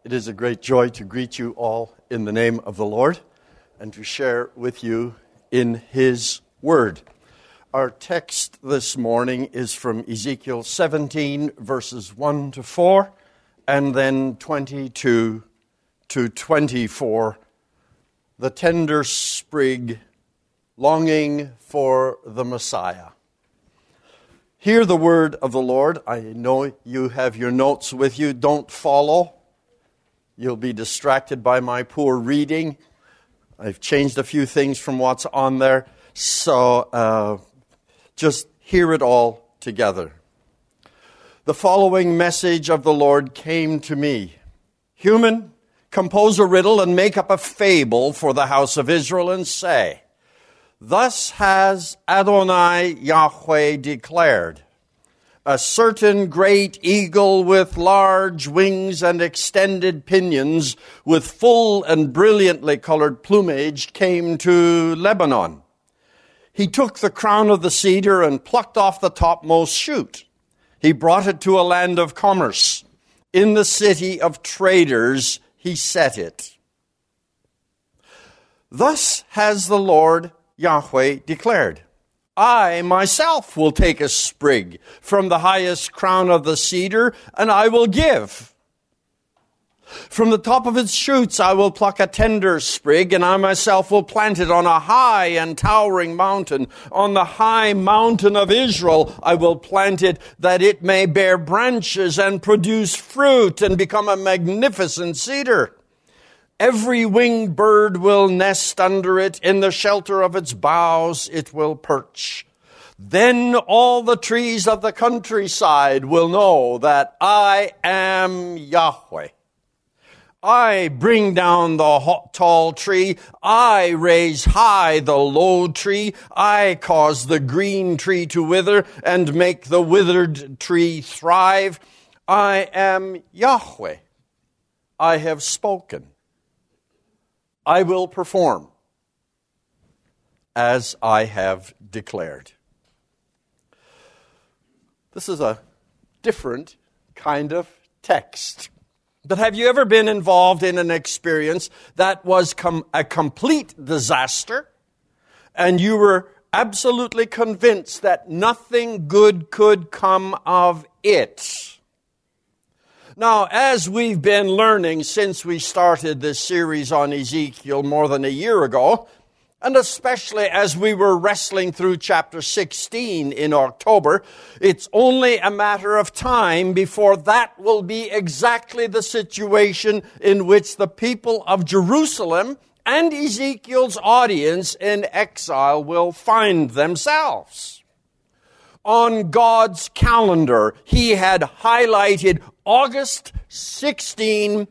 It is a great joy to greet you all in the name of the Lord and to share with you in His Word. Our text this morning is from Ezekiel 17, verses 1 to 4, and then 22 to 24. The tender sprig longing for the Messiah. Hear the word of the Lord. I know you have your notes with you. Don't follow. You'll be distracted by my poor reading. I've changed a few things from what's on there. So just hear it all together. The following message of the Lord came to me. Human, compose a riddle and make up a fable for the house of Israel and say, Thus has Adonai Yahweh declared, a certain great eagle with large wings and extended pinions, with full and brilliantly colored plumage, came to Lebanon. He took the crown of the cedar and plucked off the topmost shoot. He brought it to a land of commerce. In the city of traders he set it. Thus has the Lord Yahweh declared, I myself will take a sprig from the highest crown of the cedar, and I will give. From the top of its shoots I will pluck a tender sprig, and I myself will plant it on a high and towering mountain. On the high mountain of Israel I will plant it, that it may bear branches and produce fruit and become a magnificent cedar. Every winged bird will nest under it. In the shelter of its boughs it will perch. Then all the trees of the countryside will know that I am Yahweh. I bring down the tall tree. I raise high the low tree. I cause the green tree to wither and make the withered tree thrive. I am Yahweh. I have spoken. I will perform as I have declared. This is a different kind of text. But have you ever been involved in an experience that was a complete disaster, and you were absolutely convinced that nothing good could come of it? Now, as we've been learning since we started this series on Ezekiel more than a year ago, and especially as we were wrestling through chapter 16 in October, it's only a matter of time before that will be exactly the situation in which the people of Jerusalem and Ezekiel's audience in exile will find themselves. On God's calendar, He had highlighted August 16,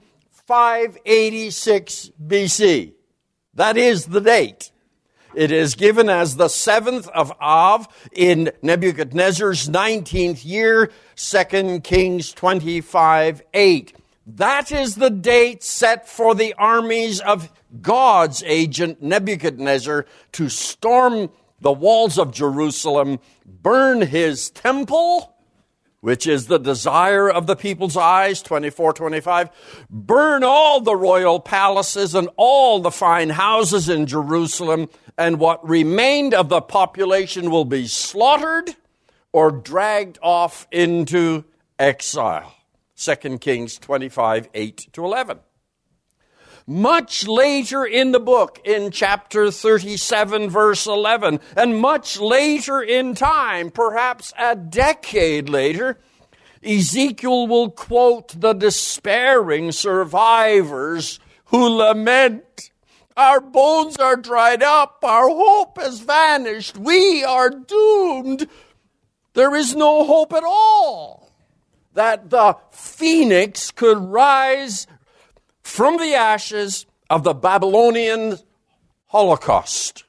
586 BC. That is the date. It is given as the 7th of Av in Nebuchadnezzar's 19th year, 2 Kings 25:8. That is the date set for the armies of God's agent Nebuchadnezzar to storm the walls of Jerusalem, burn his temple, which is the desire of the people's eyes, 24:25, burn all the royal palaces and all the fine houses in Jerusalem, and what remained of the population will be slaughtered or dragged off into exile. 2 Kings 25:8-11. Much later in the book, in chapter 37, verse 11, and much later in time, perhaps a decade later, Ezekiel will quote the despairing survivors who lament, Our bones are dried up, our hope has vanished, we are doomed. There is no hope at all that the phoenix could rise from the ashes of the Babylonian Holocaust.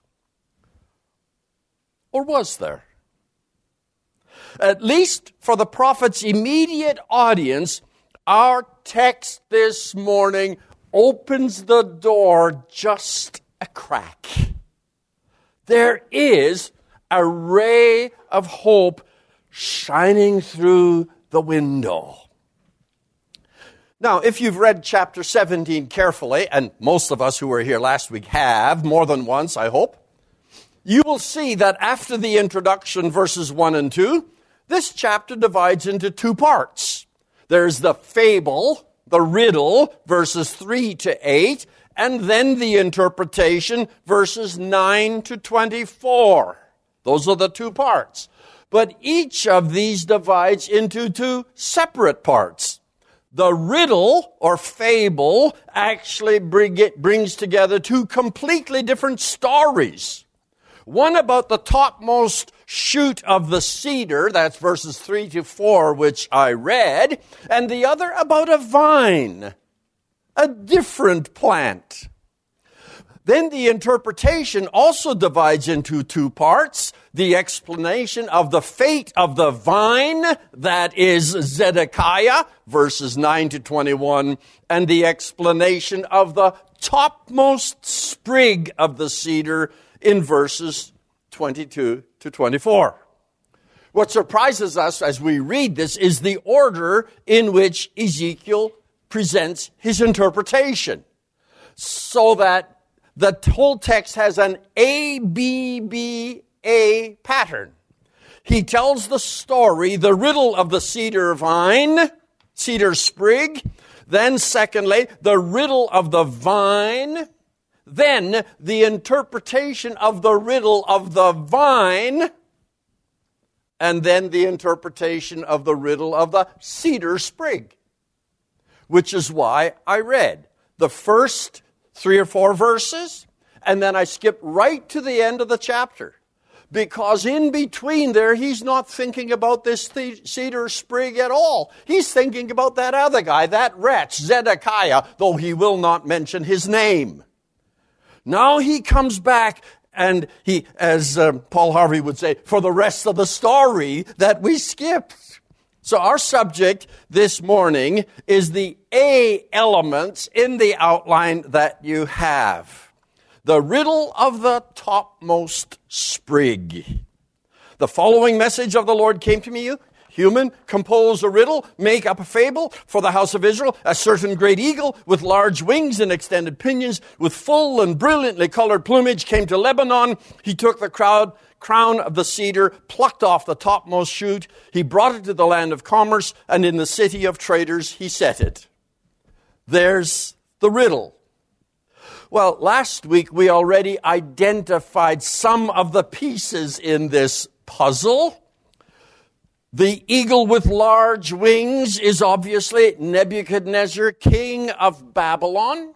Or was there? At least for the prophet's immediate audience, our text this morning opens the door just a crack. There is a ray of hope shining through the window. Now, if you've read chapter 17 carefully, and most of us who were here last week have, more than once, I hope, you will see that after the introduction, verses 1 and 2, this chapter divides into two parts. There's the fable, the riddle, verses 3 to 8, and then the interpretation, verses 9 to 24. Those are the two parts. But each of these divides into two separate parts. The riddle or fable actually brings together two completely different stories. One about the topmost shoot of the cedar, that's verses 3 to 4, which I read, and the other about a vine, a different plant. Then the interpretation also divides into two parts. The explanation of the fate of the vine, that is Zedekiah, verses 9 to 21, and the explanation of the topmost sprig of the cedar in verses 22 to 24. What surprises us as we read this is the order in which Ezekiel presents his interpretation, so that the whole text has an A-B-B-A pattern. He tells the story, the riddle of the cedar vine, cedar sprig. Then secondly, the riddle of the vine. Then the interpretation of the riddle of the vine. And then the interpretation of the riddle of the cedar sprig. Which is why I read the first 3 or 4 verses, and then I skip right to the end of the chapter. Because in between there, he's not thinking about this cedar sprig at all. He's thinking about that other guy, that wretch, Zedekiah, though he will not mention his name. Now he comes back, and he, as Paul Harvey would say, for the rest of the story that we skipped. So our subject this morning is the A elements in the outline that you have. The riddle of the topmost sprig. The following message of the Lord came to me, human, compose a riddle, make up a fable for the house of Israel. A certain great eagle with large wings and extended pinions, with full and brilliantly colored plumage, came to Lebanon. He took the crown of the cedar, plucked off the topmost shoot. He brought it to the land of commerce, and in the city of traders he set it. There's the riddle. Well, last week we already identified some of the pieces in this puzzle. The eagle with large wings is obviously Nebuchadnezzar, king of Babylon.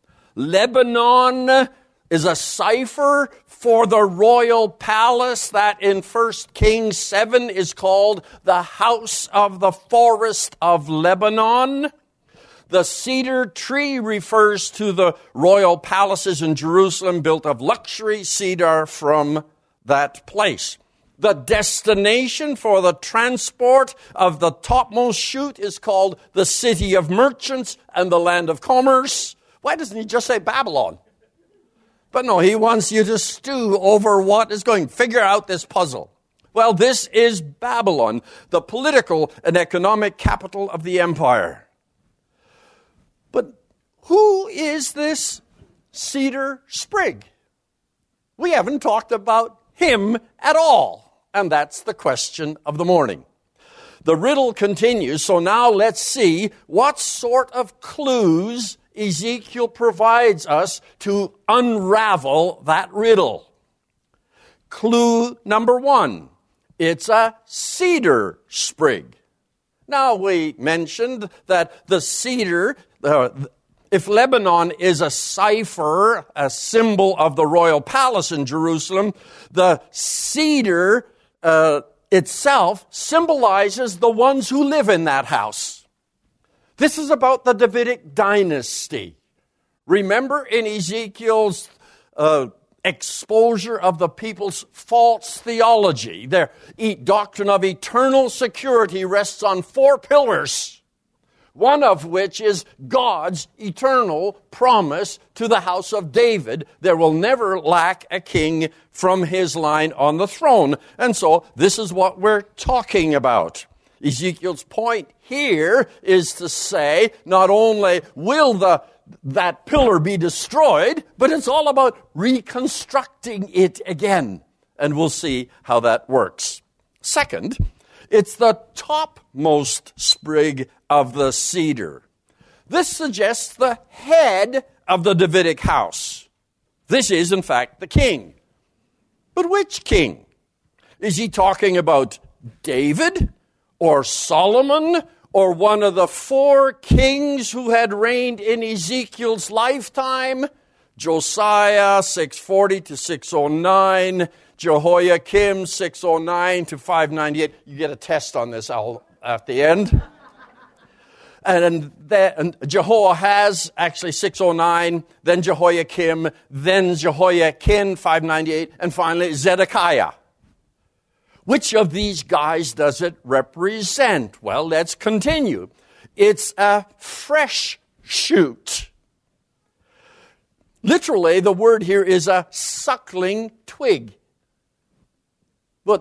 Lebanon is a cipher for the royal palace that in 1 Kings 7 is called the House of the Forest of Lebanon. The cedar tree refers to the royal palaces in Jerusalem built of luxury cedar from that place. The destination for the transport of the topmost shoot is called the city of merchants and the land of commerce. Why doesn't he just say Babylon? But no, he wants you to stew over what is going. Figure out this puzzle. Well, this is Babylon, the political and economic capital of the empire. But who is this cedar sprig? We haven't talked about him at all. And that's the question of the morning. The riddle continues, so now let's see what sort of clues Ezekiel provides us to unravel that riddle. Clue number 1, it's a cedar sprig. Now, we mentioned that the cedar, if Lebanon is a cipher, a symbol of the royal palace in Jerusalem, the cedar itself symbolizes the ones who live in that house. This is about the Davidic dynasty. Remember in Ezekiel's exposure of the people's false theology, their doctrine of eternal security rests on 4 pillars, one of which is God's eternal promise to the house of David. There will never lack a king from his line on the throne. And so this is what we're talking about. Ezekiel's point here is to say not only will that pillar be destroyed, but it's all about reconstructing it again. And we'll see how that works. Second, it's the topmost sprig of the cedar. This suggests the head of the Davidic house. This is, in fact, the king. But which king? Is he talking about David or Solomon or one of the 4 kings who had reigned in Ezekiel's lifetime? Josiah, 640 to 609, Jehoiakim, 609 to 598. You get a test on this at the end. And Jehoahaz, actually 609, then Jehoiakim, then Jehoiakim, 598, and finally Zedekiah. Which of these guys does it represent? Well, let's continue. It's a fresh shoot. Literally, the word here is a suckling twig. But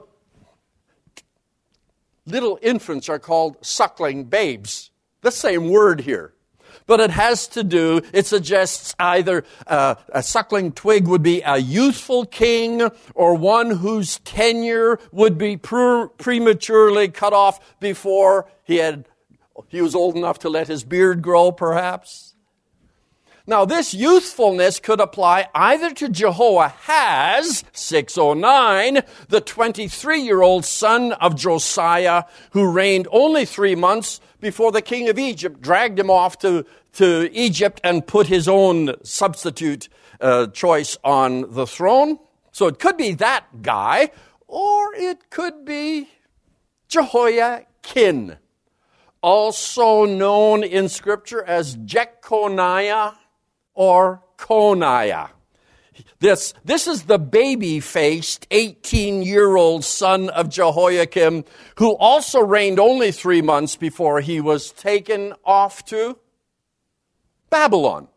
little infants are called suckling babes. The same word here. But it has to do, it suggests either a suckling twig would be a youthful king or one whose tenure would be prematurely cut off before he was old enough to let his beard grow, perhaps. Now, this youthfulness could apply either to Jehoahaz, 609, the 23-year-old son of Josiah, who reigned only 3 months before the king of Egypt dragged him off to Egypt and put his own substitute choice on the throne. So it could be that guy, or it could be Jehoiakim, also known in Scripture as Jeconiah or Coniah. This is the baby-faced 18-year-old son of Jehoiakim, who also reigned only 3 months before he was taken off to Babylon.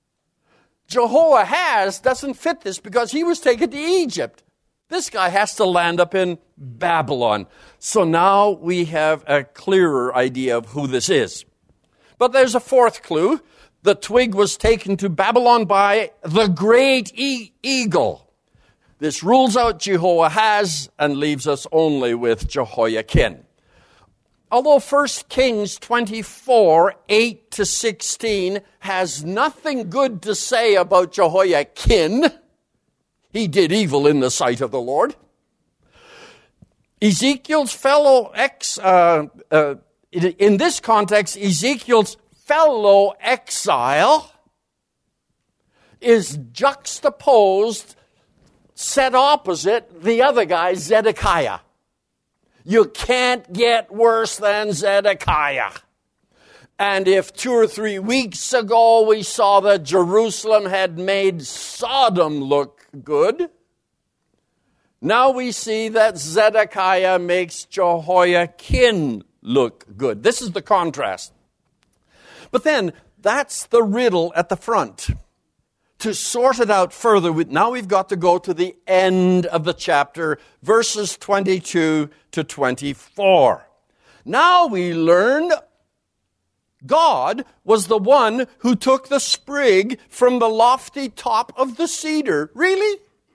Jehoahaz doesn't fit this because he was taken to Egypt. This guy has to land up in Babylon. So now we have a clearer idea of who this is. But there's a fourth clue. The twig was taken to Babylon by the great eagle. This rules out Jehoahaz and leaves us only with Jehoiakim. Although 1 Kings 24, 8 to 16 has nothing good to say about Jehoiakim, he did evil in the sight of the Lord. Ezekiel's in this context, Ezekiel's fellow exile is juxtaposed, set opposite the other guy, Zedekiah. You can't get worse than Zedekiah. And if 2 or 3 weeks ago we saw that Jerusalem had made Sodom look good, now we see that Zedekiah makes Jehoiakim look good. This is the contrast. But then, that's the riddle at the front. To sort it out further, now we've got to go to the end of the chapter, verses 22 to 24. Now we learn God was the one who took the sprig from the lofty top of the cedar. Really?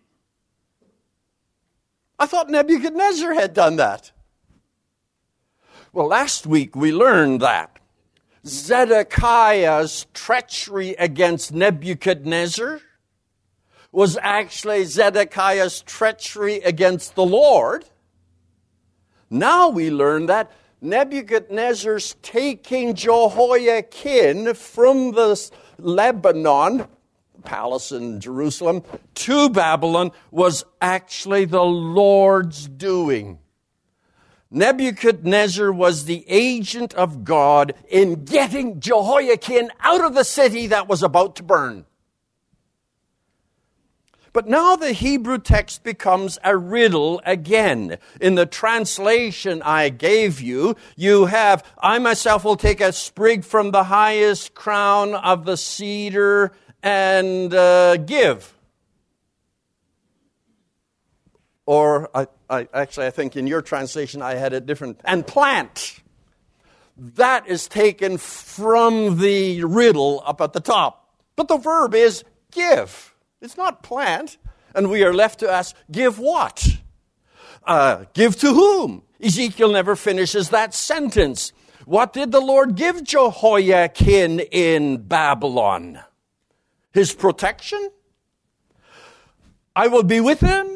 I thought Nebuchadnezzar had done that. Well, last week we learned that Zedekiah's treachery against Nebuchadnezzar was actually Zedekiah's treachery against the Lord. Now we learn that Nebuchadnezzar's taking Jehoiakim from the Lebanon, palace in Jerusalem, to Babylon was actually the Lord's doing. Nebuchadnezzar was the agent of God in getting Jehoiakim out of the city that was about to burn. But now the Hebrew text becomes a riddle again. In the translation I gave you, you have, I myself will take a sprig from the highest crown of the cedar and give. or I think in your translation I had it different, and plant. That is taken from the riddle up at the top. But the verb is give. It's not plant. And we are left to ask, give what? Give to whom? Ezekiel never finishes that sentence. What did the Lord give Jehoiakim in Babylon? His protection? I will be with him.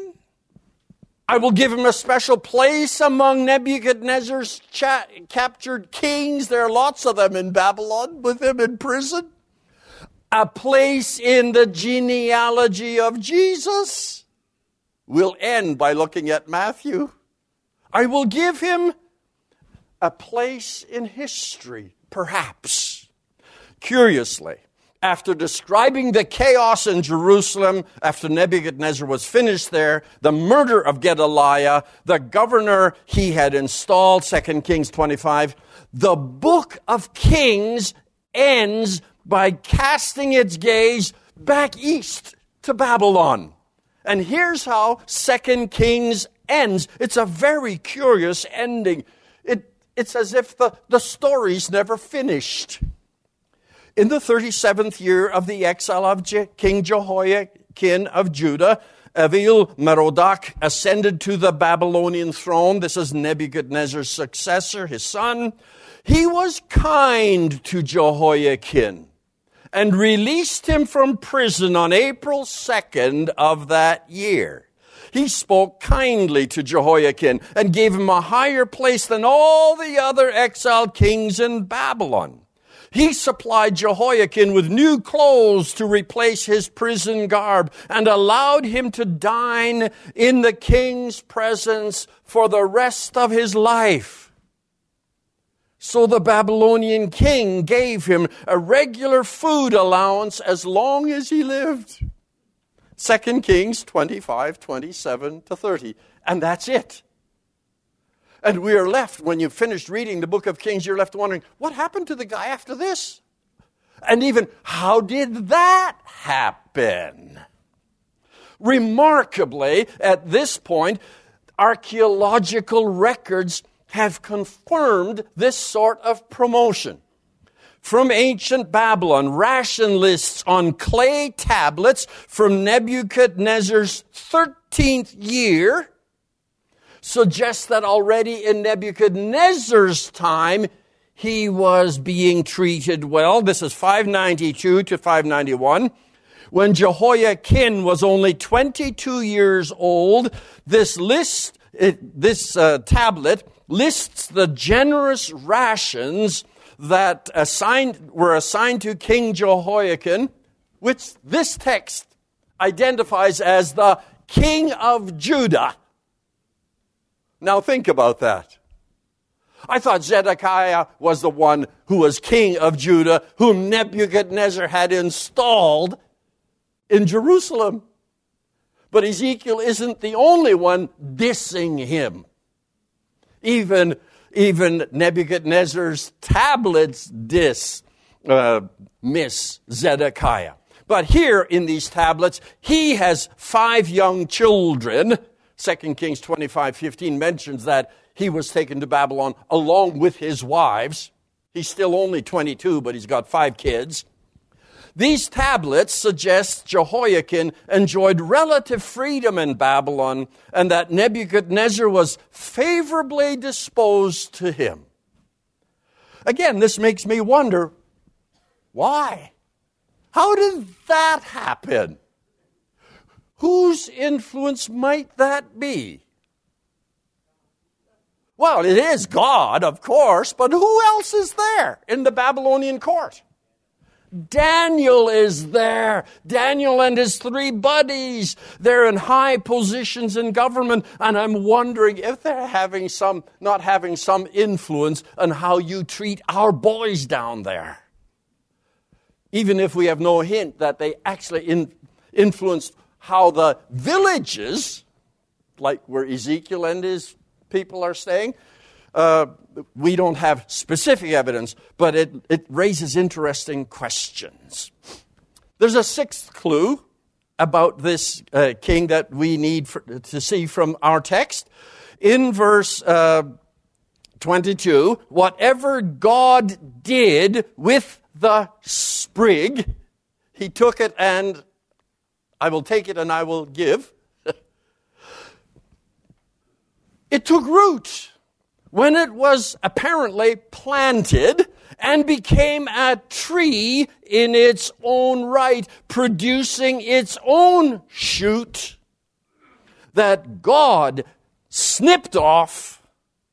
I will give him a special place among Nebuchadnezzar's captured kings. There are lots of them in Babylon with him in prison. A place in the genealogy of Jesus. We'll end by looking at Matthew. I will give him a place in history, perhaps. Curiously, after describing the chaos in Jerusalem, after Nebuchadnezzar was finished there, the murder of Gedaliah, the governor he had installed, 2 Kings 25, the book of Kings ends by casting its gaze back east to Babylon. And here's how 2 Kings ends. It's a very curious ending. It's as if the story's never finished. In the 37th year of the exile of King Jehoiakim of Judah, Evil-Merodach ascended to the Babylonian throne. This is Nebuchadnezzar's successor, his son. He was kind to Jehoiakim and released him from prison on April 2nd of that year. He spoke kindly to Jehoiakim and gave him a higher place than all the other exiled kings in Babylon. He supplied Jehoiakim with new clothes to replace his prison garb and allowed him to dine in the king's presence for the rest of his life. So the Babylonian king gave him a regular food allowance as long as he lived. 2 Kings 25, 27 to 30. And that's it. And we are left, when you've finished reading the book of Kings, you're left wondering, what happened to the guy after this? And even, how did that happen? Remarkably, at this point, archaeological records have confirmed this sort of promotion. From ancient Babylon, ration lists on clay tablets from Nebuchadnezzar's 13th year suggests that already in Nebuchadnezzar's time, he was being treated well. This is 592 to 591. When Jehoiakim was only 22 years old, this tablet lists the generous rations that were assigned to King Jehoiakim, which this text identifies as the King of Judah. Now think about that. I thought Zedekiah was the one who was king of Judah, whom Nebuchadnezzar had installed in Jerusalem. But Ezekiel isn't the only one dissing him. Even Nebuchadnezzar's tablets miss Zedekiah. But here in these tablets, he has 5 young children. 2 Kings 25:15 mentions that he was taken to Babylon along with his wives. He's still only 22, but he's got 5 kids. These tablets suggest Jehoiakim enjoyed relative freedom in Babylon and that Nebuchadnezzar was favorably disposed to him. Again, this makes me wonder, why? How did that happen? Whose influence might that be? Well, it is God, of course, but who else is there in the Babylonian court? Daniel is there. Daniel and his 3 buddies. They're in high positions in government, and I'm wondering if they're not having some influence on how you treat our boys down there. Even if we have no hint that they actually influenced how the villages, like where Ezekiel and his people are staying, we don't have specific evidence, but it raises interesting questions. There's a 6th clue, about this king that we need to see from our text. In verse 22, whatever God did with the sprig, he took it and I will take it and I will give. It took root when it was apparently planted and became a tree in its own right, producing its own shoot that God snipped off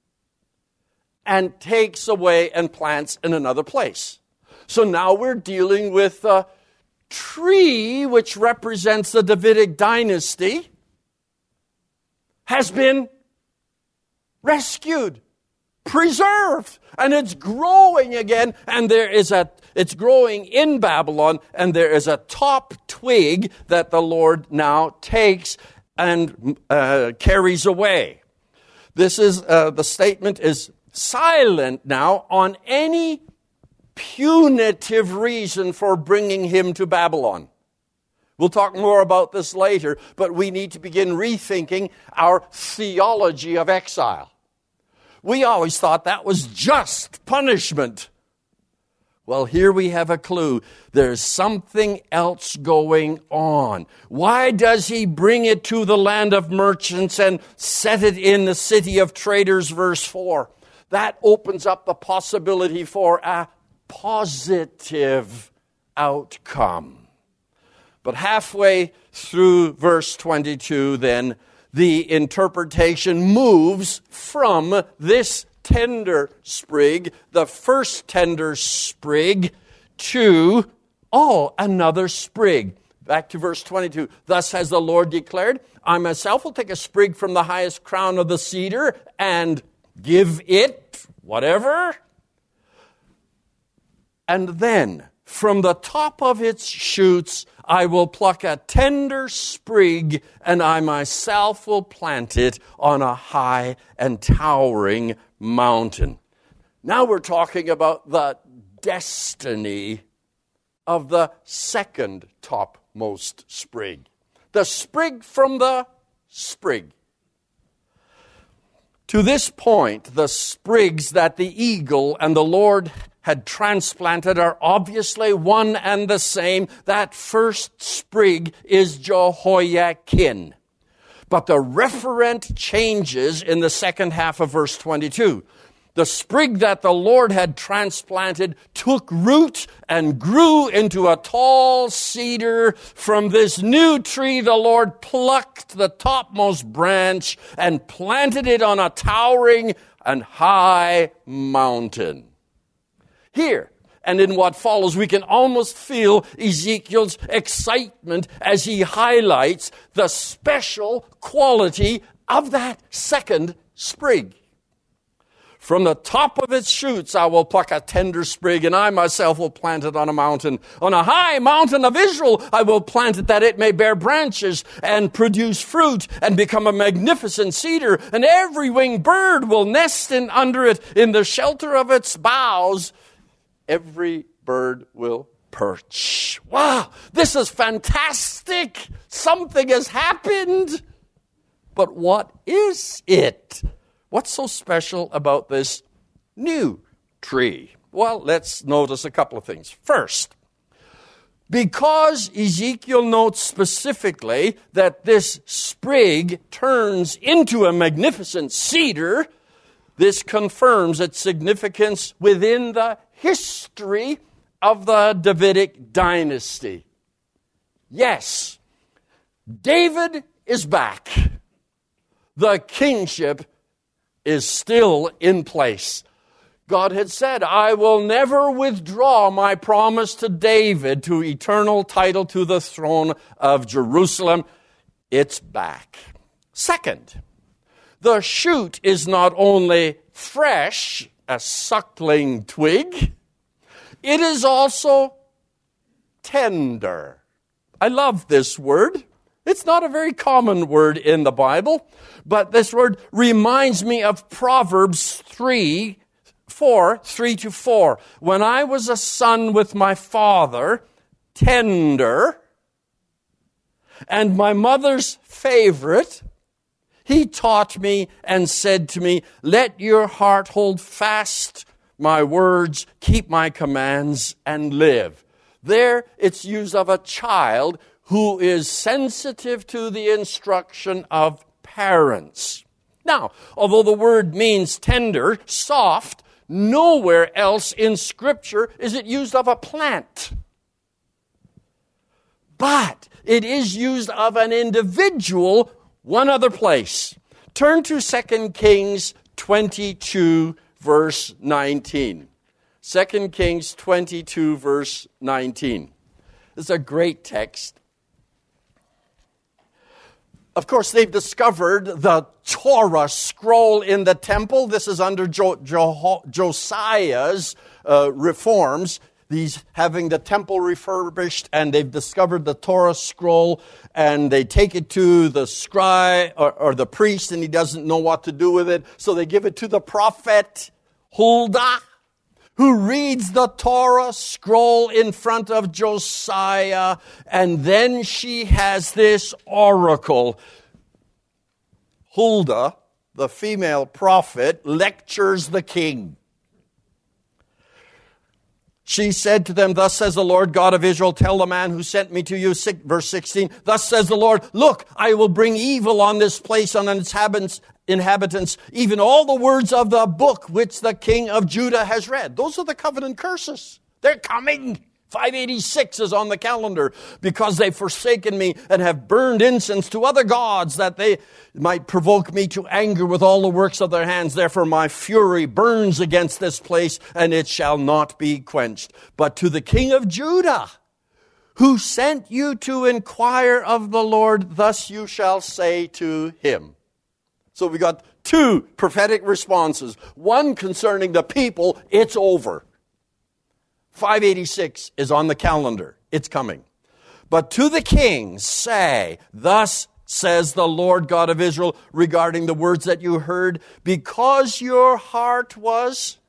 and takes away and plants in another place. So now we're dealing with a tree which represents the Davidic dynasty has been rescued, preserved, and it's growing again, and it's growing in Babylon, and there is a top twig that the Lord now takes and carries away. This is, the statement is silent now on any punitive reason for bringing him to Babylon. We'll talk more about this later, but we need to begin rethinking our theology of exile. We always thought that was just punishment. Well, here we have a clue. There's something else going on. Why does he bring it to the land of merchants and set it in the city of traders, verse 4? That opens up the possibility for a positive outcome. But halfway through verse 22, then, the interpretation moves from this tender sprig, the first tender sprig, to, another sprig. Back to verse 22. Thus has the Lord declared, I myself will take a sprig from the highest crown of the cedar and give it whatever. And then, from the top of its shoots, I will pluck a tender sprig, and I myself will plant it on a high and towering mountain. Now we're talking about the destiny of the second topmost sprig. The sprig from the sprig. To this point, the sprigs that the eagle and the Lord had transplanted are obviously one and the same. That first sprig is Jehoiakim. But the referent changes in the second half of verse 22. The sprig that the Lord had transplanted took root and grew into a tall cedar. From this new tree, the Lord plucked the topmost branch and planted it on a towering and high mountain. Here, and in what follows, we can almost feel Ezekiel's excitement as he highlights the special quality of that second sprig. From the top of its shoots I will pluck a tender sprig, and I myself will plant it on a mountain. On a high mountain of Israel I will plant it, that it may bear branches and produce fruit and become a magnificent cedar, and every winged bird will nest under it in the shelter of its boughs. Every bird will perch. Wow, this is fantastic. Something has happened. But what is it? What's so special about this new tree? Well, let's notice a couple of things. First, because Ezekiel notes specifically that this sprig turns into a magnificent cedar, this confirms its significance within the history of the Davidic dynasty. Yes, David is back. The kingship is still in place. God had said, I will never withdraw my promise to David to eternal title to the throne of Jerusalem. It's back. Second, the shoot is not only fresh, a suckling twig, it is also tender. I love this word. It's not a very common word in the Bible, but this word reminds me of Proverbs 3:4. When I was a son with my father, tender, And my mother's favorite, he taught me and said to me, let your heart hold fast my words, keep my commands, and live. There, it's used of a child who is sensitive to the instruction of parents. Now, although the word means tender, soft, nowhere else in Scripture is it used of a plant. But it is used of an individual one other place. Turn to 2 Kings 22, verse 19. 2 Kings 22, verse 19. This is a great text. Of course, they've discovered the Torah scroll in the temple. This is under Josiah's reforms. These having the temple refurbished, and they've discovered the Torah scroll, and they take it to the scribe or the priest, and he doesn't know what to do with it. So they give it to the prophet Huldah, who reads the Torah scroll in front of Josiah, and then she has this oracle. Huldah, the female prophet, lectures the king. She said to them, thus says the Lord God of Israel, tell the man who sent me to you, verse 16, thus says the Lord, look, I will bring evil on this place, on its inhabitants, even all the words of the book which the king of Judah has read. Those are the covenant curses. They're coming. 586 is on the calendar, because they've forsaken me and have burned incense to other gods, that they might provoke me to anger with all the works of their hands. Therefore my fury burns against this place, and it shall not be quenched. But to the king of Judah, who sent you to inquire of the Lord, thus you shall say to him. So we got two prophetic responses. One concerning the people, it's over. 586 is on the calendar. It's coming. But to the king say, thus says the Lord God of Israel, regarding the words that you heard, because your heart was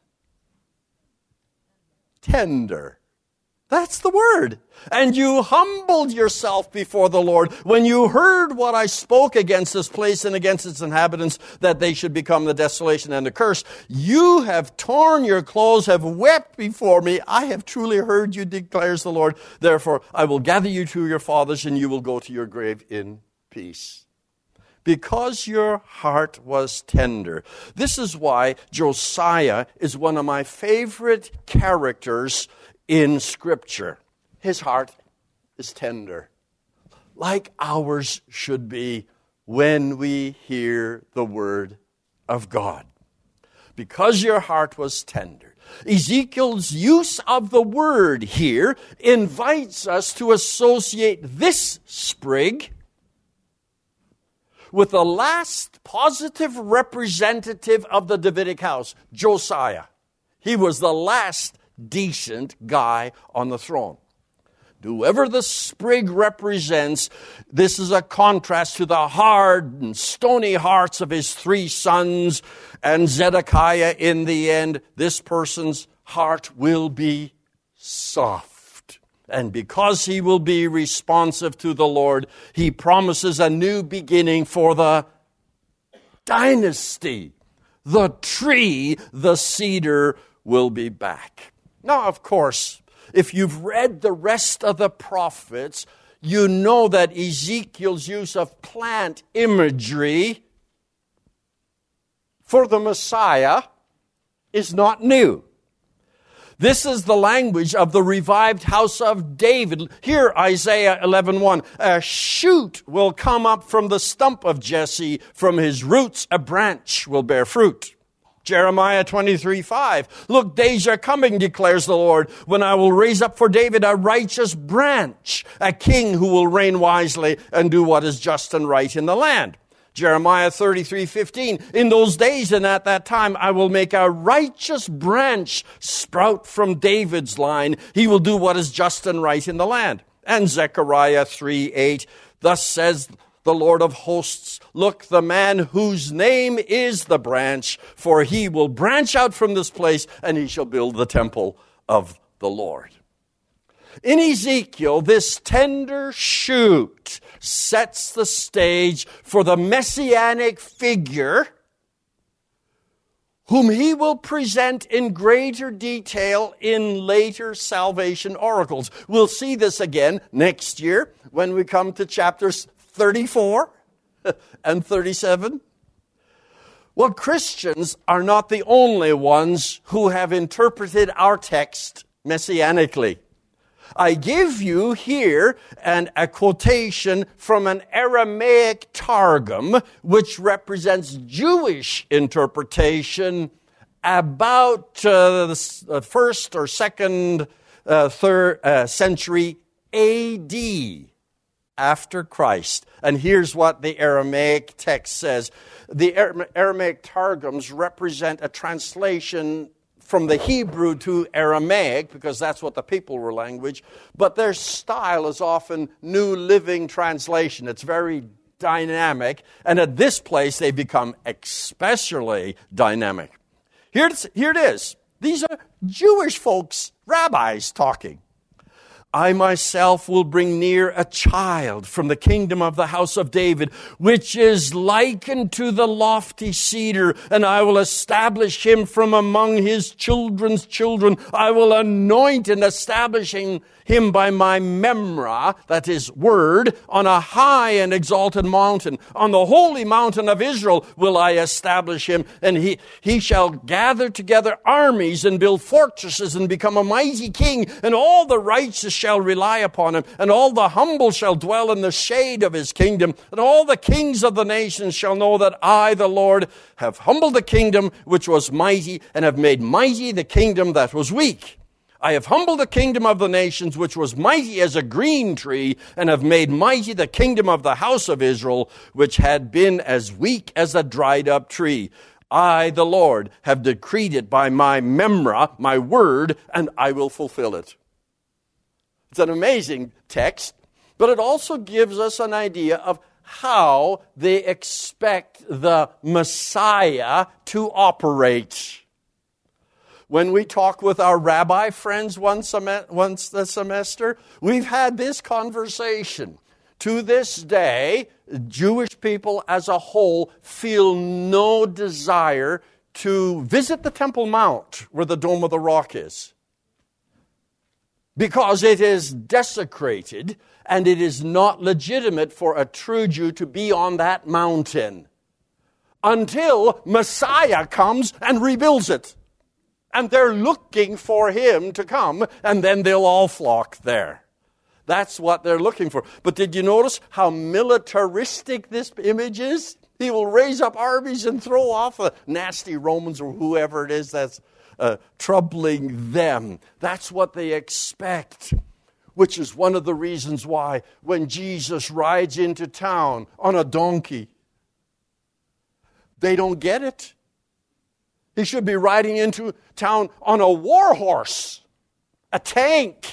tender. That's the word. And you humbled yourself before the Lord when you heard what I spoke against this place and against its inhabitants, that they should become the desolation and the curse. You have torn your clothes, have wept before me. I have truly heard you, declares the Lord. Therefore, I will gather you to your fathers, and you will go to your grave in peace. Because your heart was tender. This is why Josiah is one of my favorite characters in Scripture. His heart is tender, like ours should be when we hear the word of God. Because your heart was tender. Ezekiel's use of the word here invites us to associate this sprig with the last positive representative of the Davidic house, Josiah. He was the last decent guy on the throne. Whoever the sprig represents, this is a contrast to the hard and stony hearts of his three sons and Zedekiah. In the end, this person's heart will be soft. And because he will be responsive to the Lord, he promises a new beginning for the dynasty. The tree, the cedar, will be back. Now, of course, if you've read the rest of the prophets, you know that Ezekiel's use of plant imagery for the Messiah is not new. This is the language of the revived house of David. Here, Isaiah 11:1, a shoot will come up from the stump of Jesse. From his roots, a branch will bear fruit. Jeremiah 23:5, look, days are coming, declares the Lord, when I will raise up for David a righteous branch, a king who will reign wisely and do what is just and right in the land. Jeremiah 33:15, in those days and at that time I will make a righteous branch sprout from David's line. He will do what is just and right in the land. And Zechariah 3:8, thus says the Lord of hosts, look, the man whose name is the branch, for he will branch out from this place, and he shall build the temple of the Lord. In Ezekiel, this tender shoot sets the stage for the messianic figure whom he will present in greater detail in later salvation oracles. We'll see this again next year when we come to chapters 34 and 37. Well, Christians are not the only ones who have interpreted our text messianically. I give you here a quotation from an Aramaic Targum, which represents Jewish interpretation about the first or second, third century A.D. after Christ. And here's what the Aramaic text says. The Aramaic Targums represent a translation from the Hebrew to Aramaic, because that's what the people were language, but their style is often New Living Translation. It's very dynamic, and at this place they become especially dynamic. Here it is. These are Jewish folks, rabbis talking. I myself will bring near a child from the kingdom of the house of David, which is likened to the lofty cedar, and I will establish him from among his children's children. I will anoint and establish him by my memra, that is, word, on a high and exalted mountain. On the holy mountain of Israel will I establish him, and he shall gather together armies and build fortresses and become a mighty king, and all the righteous shall rely upon him, and all the humble shall dwell in the shade of his kingdom, and all the kings of the nations shall know that I, the Lord, have humbled the kingdom which was mighty, and have made mighty the kingdom that was weak. I have humbled the kingdom of the nations, which was mighty as a green tree, and have made mighty the kingdom of the house of Israel, which had been as weak as a dried up tree. I, the Lord, have decreed it by my memra, my word, and I will fulfill it. It's an amazing text, but it also gives us an idea of how they expect the Messiah to operate. When we talk with our rabbi friends once a semester, we've had this conversation. To this day, Jewish people as a whole feel no desire to visit the Temple Mount where the Dome of the Rock is, because it is desecrated and it is not legitimate for a true Jew to be on that mountain until Messiah comes and rebuilds it. And they're looking for him to come, and then they'll all flock there. That's what they're looking for. But did you notice how militaristic this image is? He will raise up armies and throw off the nasty Romans or whoever it is that's troubling them. That's what they expect, which is one of the reasons why when Jesus rides into town on a donkey, they don't get it. He should be riding into town on a war horse, a tank.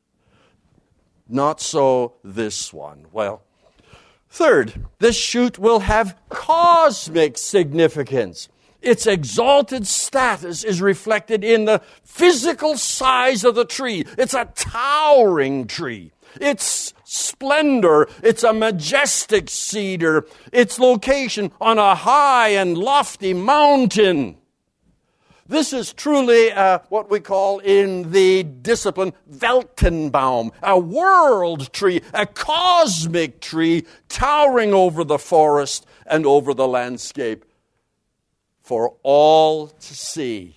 Not so this one. Well, third, this shoot will have cosmic significance. Its exalted status is reflected in the physical size of the tree. It's a towering tree. Its splendor, it's a majestic cedar. Its location on a high and lofty mountain. This is truly what we call in the discipline Weltenbaum, a world tree, a cosmic tree towering over the forest and over the landscape for all to see.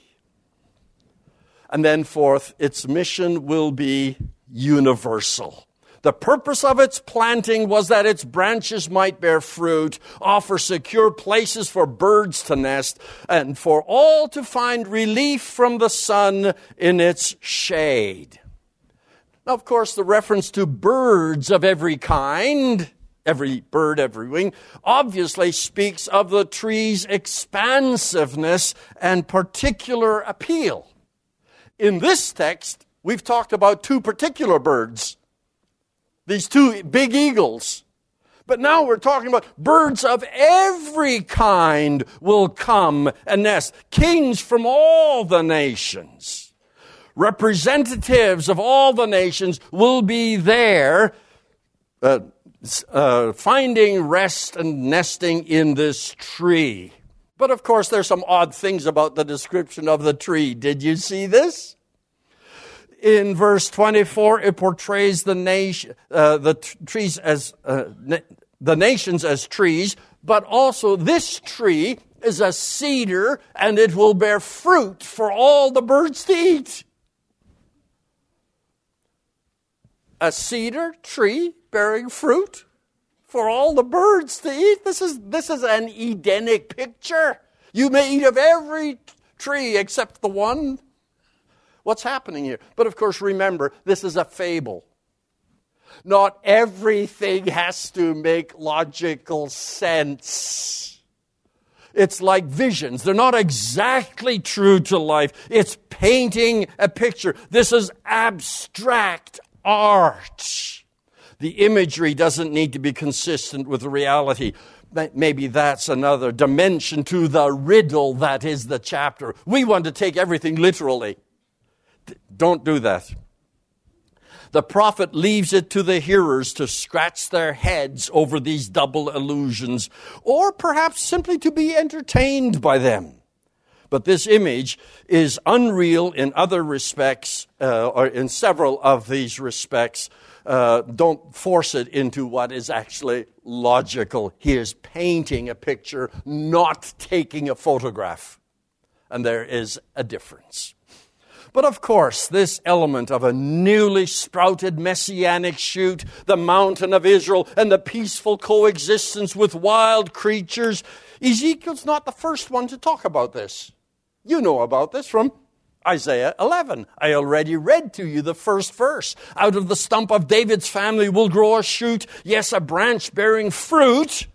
And then fourth, its mission will be universal. The purpose of its planting was that its branches might bear fruit, offer secure places for birds to nest, and for all to find relief from the sun in its shade. Now, of course, the reference to birds of every kind, every bird, every wing, obviously speaks of the tree's expansiveness and particular appeal. In this text, we've talked about two particular birds. These two big eagles. But now we're talking about birds of every kind will come and nest. Kings from all the nations. Representatives of all the nations will be there. finding rest and nesting in this tree. But of course, there's some odd things about the description of the tree. Did you see this? In verse 24, it portrays the trees as the nations as trees, but also this tree is a cedar, and it will bear fruit for all the birds to eat. A cedar tree bearing fruit for all the birds to eat. This is an Edenic picture. You may eat of every tree except the one. What's happening here? But of course, remember, this is a fable. Not everything has to make logical sense. It's like visions. They're not exactly true to life. It's painting a picture. This is abstract art. The imagery doesn't need to be consistent with reality. Maybe that's another dimension to the riddle that is the chapter. We want to take everything literally. Don't do that. The prophet leaves it to the hearers to scratch their heads over these double illusions, or perhaps simply to be entertained by them. But this image is unreal in other respects, or in several of these respects. Don't force it into what is actually logical. He is painting a picture, not taking a photograph. And there is a difference. But of course, this element of a newly sprouted messianic shoot, the mountain of Israel, and the peaceful coexistence with wild creatures, Ezekiel's not the first one to talk about this. You know about this from Isaiah 11. I already read to you the first verse. Out of the stump of David's family will grow a shoot, yes, a branch bearing fruit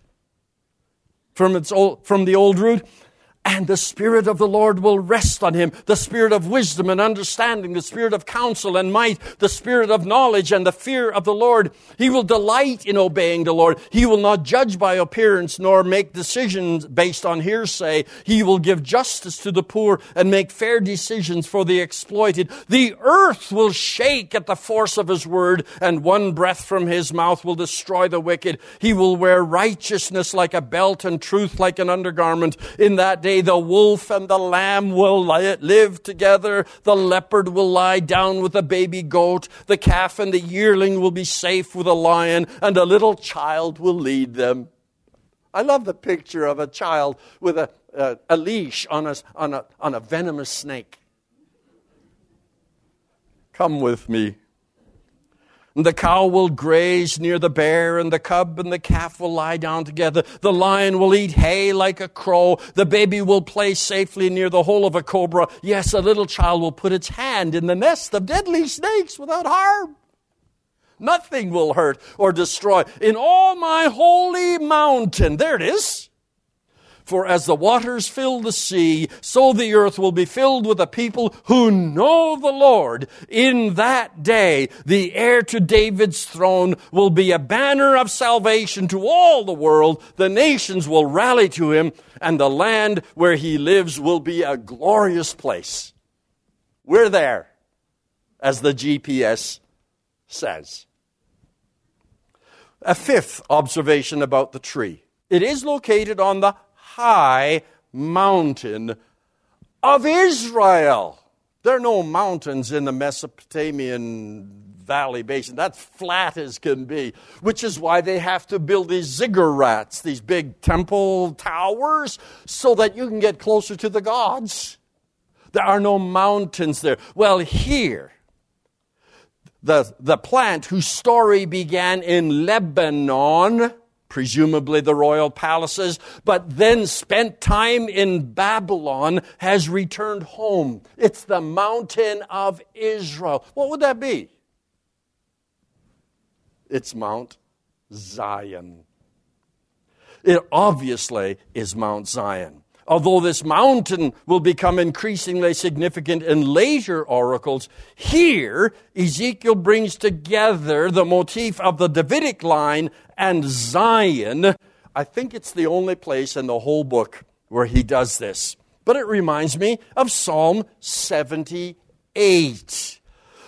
from the old root. And the Spirit of the Lord will rest on him, the Spirit of wisdom and understanding, the Spirit of counsel and might, the Spirit of knowledge and the fear of the Lord. He will delight in obeying the Lord. He will not judge by appearance nor make decisions based on hearsay. He will give justice to the poor and make fair decisions for the exploited. The earth will shake at the force of his word, and one breath from his mouth will destroy the wicked. He will wear righteousness like a belt and truth like an undergarment. In that day, the wolf and the lamb will live together. The leopard will lie down with the baby goat. The calf and the yearling will be safe with a lion, and a little child will lead them. I love the picture of a child with a leash on a venomous snake. Come with me. And the cow will graze near the bear, and the cub and the calf will lie down together. The lion will eat hay like a crow. The baby will play safely near the hole of a cobra. Yes, a little child will put its hand in the nest of deadly snakes without harm. Nothing will hurt or destroy. In all my holy mountain, there it is. For as the waters fill the sea, so the earth will be filled with a people who know the Lord. In that day, the heir to David's throne will be a banner of salvation to all the world. The nations will rally to him, and the land where he lives will be a glorious place. We're there, as the GPS says. A fifth observation about the tree. It is located on the high mountain of Israel. There are no mountains in the Mesopotamian Valley Basin. That's flat as can be, which is why they have to build these ziggurats, these big temple towers, so that you can get closer to the gods. There are no mountains there. Well, here, the plant whose story began in Lebanon, presumably the royal palaces, but then spent time in Babylon, has returned home. It's the mountain of Israel. What would that be? It's Mount Zion. It obviously is Mount Zion. Although this mountain will become increasingly significant in later oracles, here Ezekiel brings together the motif of the Davidic line and Zion. I think it's the only place in the whole book where he does this. But it reminds me of Psalm 78.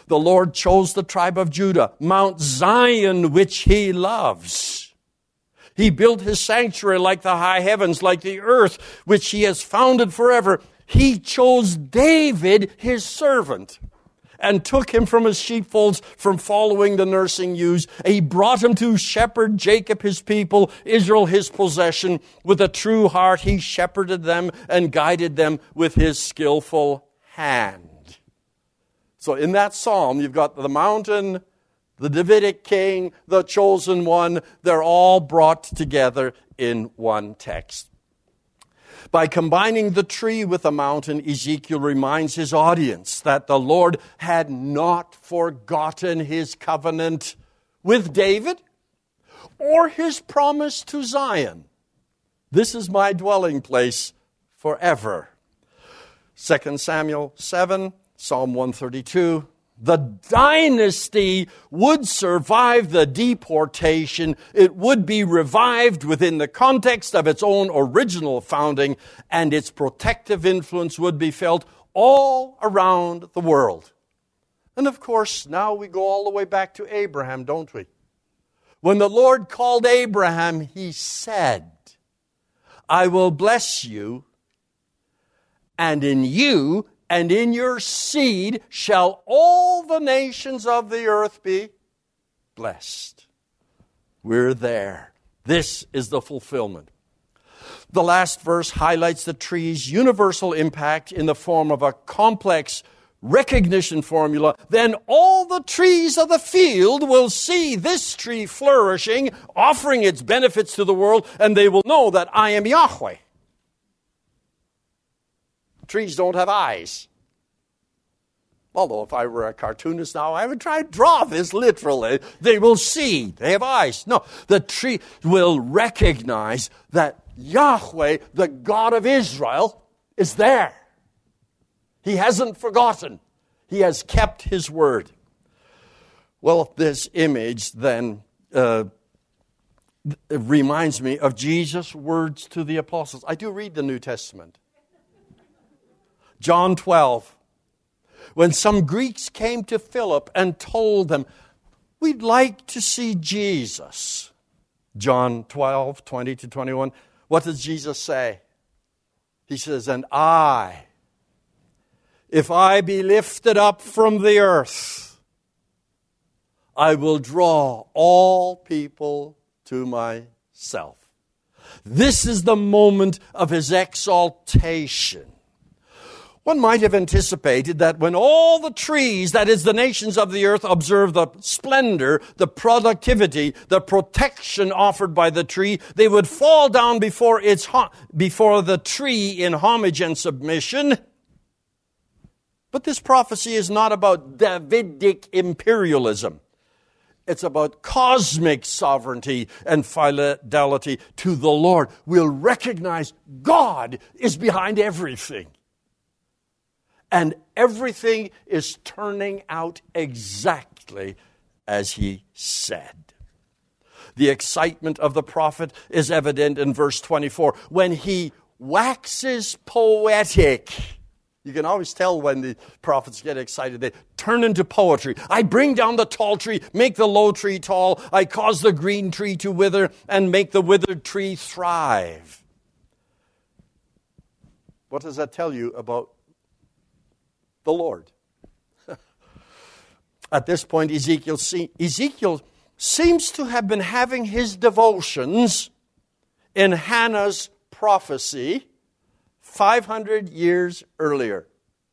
The Lord chose the tribe of Judah, Mount Zion, which he loves. He built his sanctuary like the high heavens, like the earth, which he has founded forever. He chose David, his servant, and took him from his sheepfolds, from following the nursing ewes. He brought him to shepherd Jacob, his people, Israel, his possession. With a true heart, he shepherded them and guided them with his skillful hand. So in that psalm, you've got the mountain, the Davidic king, the chosen one. They're all brought together in one text. By combining the tree with the mountain, Ezekiel reminds his audience that the Lord had not forgotten his covenant with David or his promise to Zion. This is my dwelling place forever. 2 Samuel 7, Psalm 132. The dynasty would survive the deportation. It would be revived within the context of its own original founding, and its protective influence would be felt all around the world. And of course, now we go all the way back to Abraham, don't we? When the Lord called Abraham, he said, I will bless you, and in you and in your seed shall all the nations of the earth be blessed. We're there. This is the fulfillment. The last verse highlights the tree's universal impact in the form of a complex recognition formula. Then all the trees of the field will see this tree flourishing, offering its benefits to the world, and they will know that I am Yahweh. Trees don't have eyes. Although if I were a cartoonist now, I would try to draw this literally. They will see. They have eyes. No, the tree will recognize that Yahweh, the God of Israel, is there. He hasn't forgotten. He has kept his word. Well, this image then reminds me of Jesus' words to the apostles. I do read the New Testament. John 12, when some Greeks came to Philip and told them, we'd like to see Jesus. John 12, 20 to 21. What does Jesus say? He says, and I, if I be lifted up from the earth, I will draw all people to myself. This is the moment of his exaltation. One might have anticipated that when all the trees, that is the nations of the earth, observe the splendor, the productivity, the protection offered by the tree, they would fall down before the tree in homage and submission. But this prophecy is not about Davidic imperialism. It's about cosmic sovereignty and fidelity to the Lord. We'll recognize God is behind everything. And everything is turning out exactly as he said. The excitement of the prophet is evident in verse 24. When he waxes poetic, you can always tell when the prophets get excited. They turn into poetry. I bring down the tall tree, make the low tree tall. I cause the green tree to wither and make the withered tree thrive. What does that tell you about the Lord? At this point, Ezekiel seems to have been having his devotions in Hannah's prophecy 500 years earlier.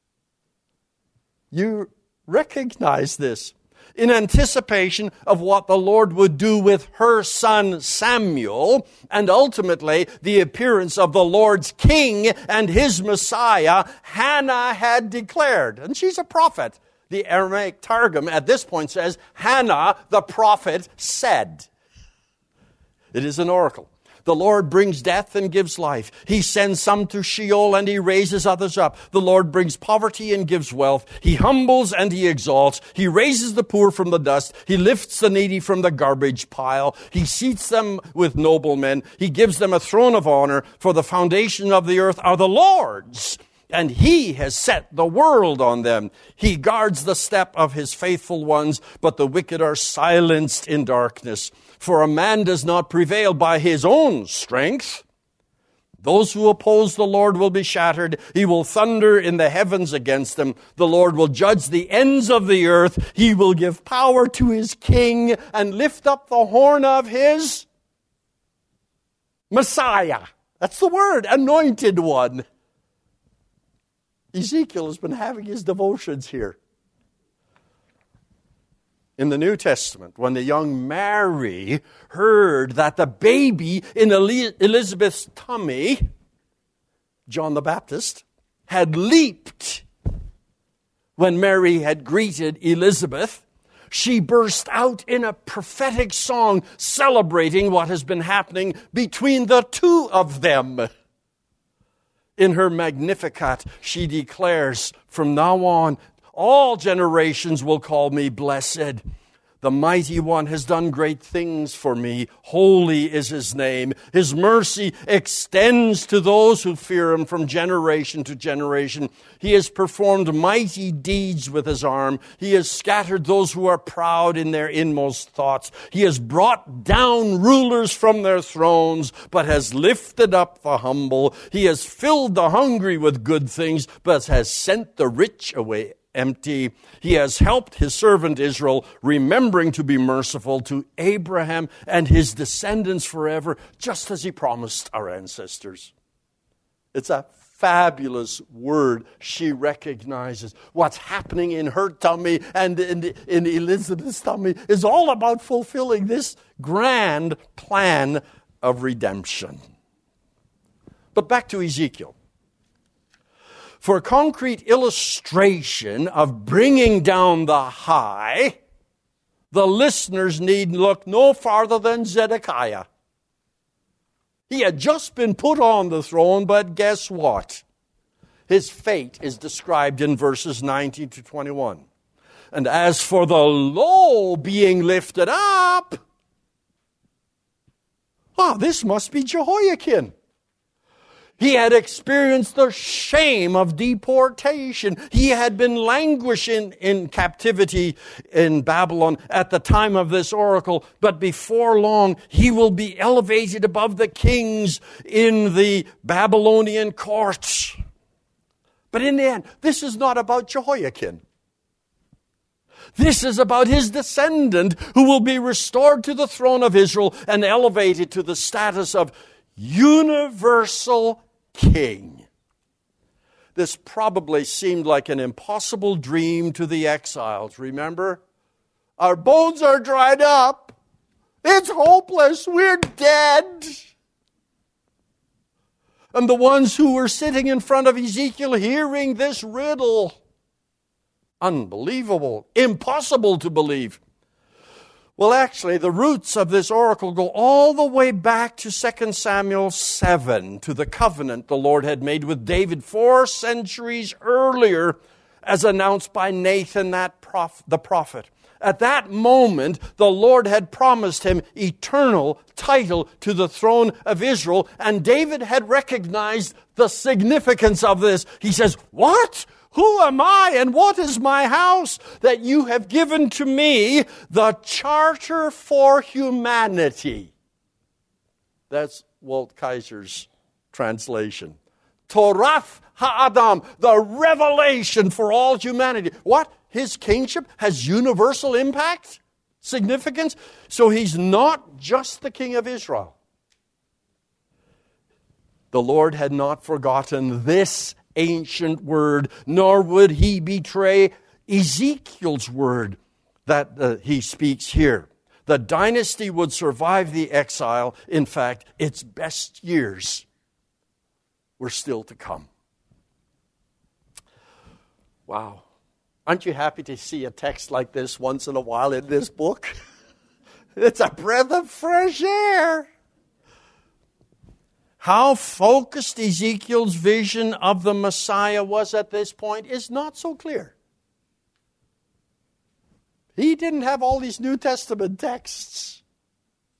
You recognize this. In anticipation of what the Lord would do with her son Samuel, and ultimately the appearance of the Lord's king and his Messiah, Hannah had declared, and she's a prophet. The Aramaic Targum at this point says, Hannah the prophet said. It is an oracle. The Lord brings death and gives life. He sends some to Sheol and he raises others up. The Lord brings poverty and gives wealth. He humbles and he exalts. He raises the poor from the dust. He lifts the needy from the garbage pile. He seats them with noblemen. He gives them a throne of honor. For the foundation of the earth are the Lord's. and he has set the world on them. He guards the step of his faithful ones, but the wicked are silenced in darkness. For a man does not prevail by his own strength. Those who oppose the Lord will be shattered. He will thunder in the heavens against them. The Lord will judge the ends of the earth. He will give power to his king and lift up the horn of his Messiah. That's the word, anointed one. Ezekiel has been having his devotions here. In the New Testament, when the young Mary heard that the baby in Elizabeth's tummy, John the Baptist, had leaped when Mary had greeted Elizabeth, she burst out in a prophetic song celebrating what has been happening between the two of them. In her Magnificat, she declares, from now on, all generations will call me blessed. The Mighty One has done great things for me. Holy is his name. His mercy extends to those who fear him from generation to generation. He has performed mighty deeds with his arm. He has scattered those who are proud in their inmost thoughts. He has brought down rulers from their thrones, but has lifted up the humble. He has filled the hungry with good things, but has sent the rich away empty. He has helped his servant Israel, remembering to be merciful to Abraham and his descendants forever, just as he promised our ancestors. It's a fabulous word. She recognizes what's happening in her tummy and in Elizabeth's tummy is all about fulfilling this grand plan of redemption. But back to Ezekiel. For a concrete illustration of bringing down the high, the listeners need look no farther than Zedekiah. He had just been put on the throne, but guess what? His fate is described in verses 19 to 21. And as for the low being lifted up, this must be Jehoiakim. He had experienced the shame of deportation. He had been languishing in captivity in Babylon at the time of this oracle. But before long, he will be elevated above the kings in the Babylonian courts. But in the end, this is not about Jehoiakim. This is about his descendant who will be restored to the throne of Israel and elevated to the status of universal king. This probably seemed like an impossible dream to the exiles. Remember? Our bones are dried up. It's hopeless. We're dead. And the ones who were sitting in front of Ezekiel hearing this riddle, unbelievable, impossible to believe. Well, actually, the roots of this oracle go all the way back to 2 Samuel 7, to the covenant the Lord had made with David 4 centuries earlier, as announced by Nathan the prophet. At that moment, the Lord had promised him eternal title to the throne of Israel, and David had recognized the significance of this. He says, "What? Who am I and what is my house that you have given to me the charter for humanity?" That's Walt Kaiser's translation. Torath Ha'adam, the revelation for all humanity. What? His kingship has universal impact, significance. So he's not just the king of Israel. The Lord had not forgotten this ancient word, nor would he betray Ezekiel's word that he speaks here. The dynasty would survive the exile. In fact, its best years were still to come. Wow. Aren't you happy to see a text like this once in a while in this book? It's a breath of fresh air. How focused Ezekiel's vision of the Messiah was at this point is not so clear. He didn't have all these New Testament texts.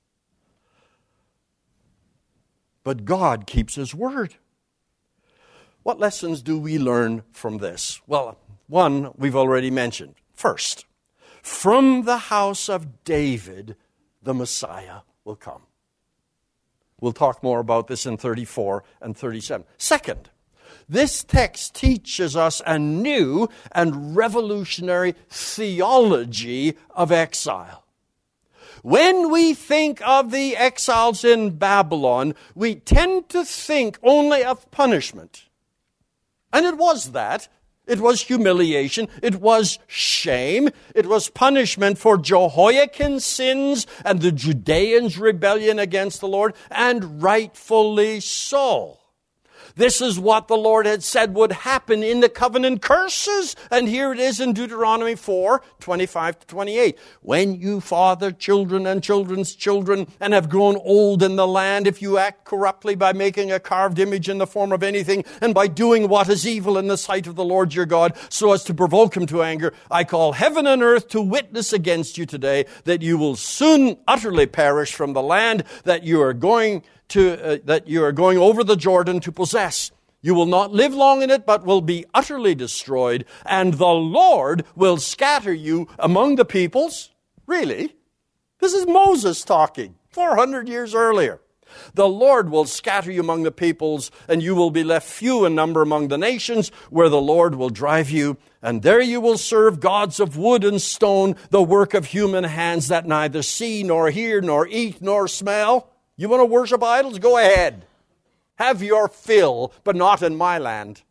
But God keeps his word. What lessons do we learn from this? Well, one we've already mentioned. First, from the house of David, the Messiah will come. We'll talk more about this in 34 and 37. Second, this text teaches us a new and revolutionary theology of exile. When we think of the exiles in Babylon, we tend to think only of punishment. And it was that. It was humiliation. It was shame. It was punishment for Jehoiakim's sins and the Judeans' rebellion against the Lord, and rightfully so. This is what the Lord had said would happen in the covenant curses. And here it is in Deuteronomy 4, 25 to 28. When you father children and children's children and have grown old in the land, if you act corruptly by making a carved image in the form of anything and by doing what is evil in the sight of the Lord your God so as to provoke him to anger, I call heaven and earth to witness against you today that you will soon utterly perish from the land that you are going over the Jordan to possess. You will not live long in it, but will be utterly destroyed, and the Lord will scatter you among the peoples. Really? This is Moses talking 400 years earlier. The Lord will scatter you among the peoples, and you will be left few in number among the nations, where the Lord will drive you. And there you will serve gods of wood and stone, the work of human hands that neither see, nor hear, nor eat, nor smell. You want to worship idols? Go ahead. Have your fill, but not in my land.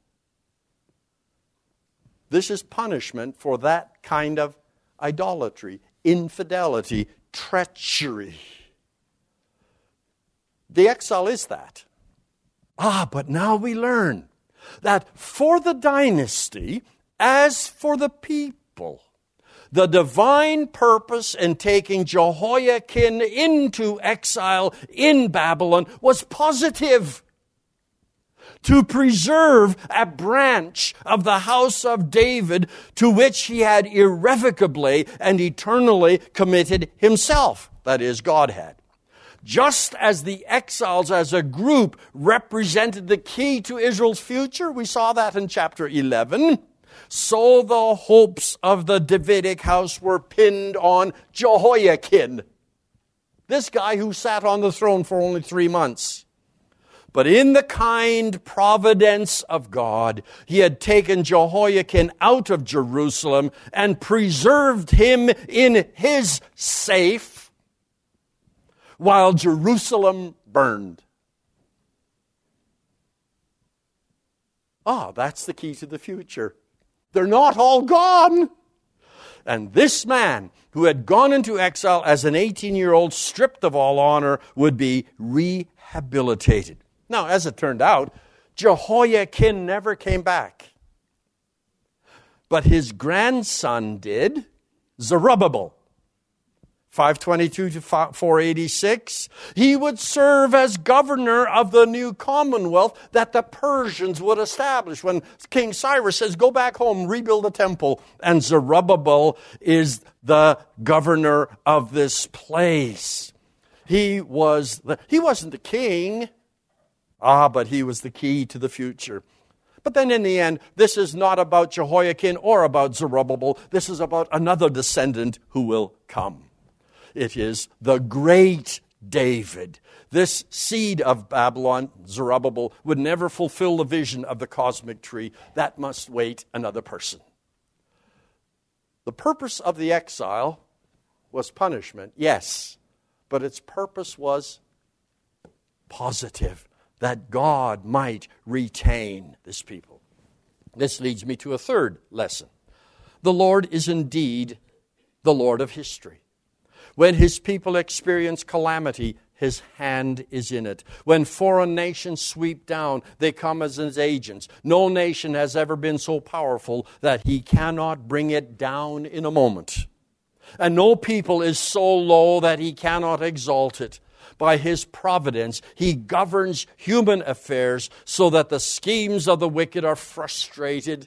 This is punishment for that kind of idolatry, infidelity, treachery. The exile is that. But now we learn that for the dynasty, as for the people, the divine purpose in taking Jehoiakim into exile in Babylon was positive. To preserve a branch of the house of David to which he had irrevocably and eternally committed himself. That is, God had. Just as the exiles as a group represented the key to Israel's future, we saw that in chapter 11, so the hopes of the Davidic house were pinned on Jehoiakim, this guy who sat on the throne for only 3 months. But in the kind providence of God, he had taken Jehoiakim out of Jerusalem and preserved him in his safe while Jerusalem burned. That's the key to the future. They're not all gone. And this man, who had gone into exile as an 18-year-old, stripped of all honor, would be rehabilitated. Now, as it turned out, Jehoiakim never came back. But his grandson did, Zerubbabel. 522 to 486, he would serve as governor of the new commonwealth that the Persians would establish. When King Cyrus says, go back home, rebuild the temple, and Zerubbabel is the governor of this place. He wasn't the king, but he was the key to the future. But then in the end, this is not about Jehoiakim or about Zerubbabel. This is about another descendant who will come. It is the great David. This seed of Babylon, Zerubbabel, would never fulfill the vision of the cosmic tree. That must wait another person. The purpose of the exile was punishment, yes, but its purpose was positive, that God might retain this people. This leads me to a third lesson. The Lord is indeed the Lord of history. When his people experience calamity, his hand is in it. When foreign nations sweep down, they come as his agents. No nation has ever been so powerful that he cannot bring it down in a moment. And no people is so low that he cannot exalt it. By his providence, he governs human affairs so that the schemes of the wicked are frustrated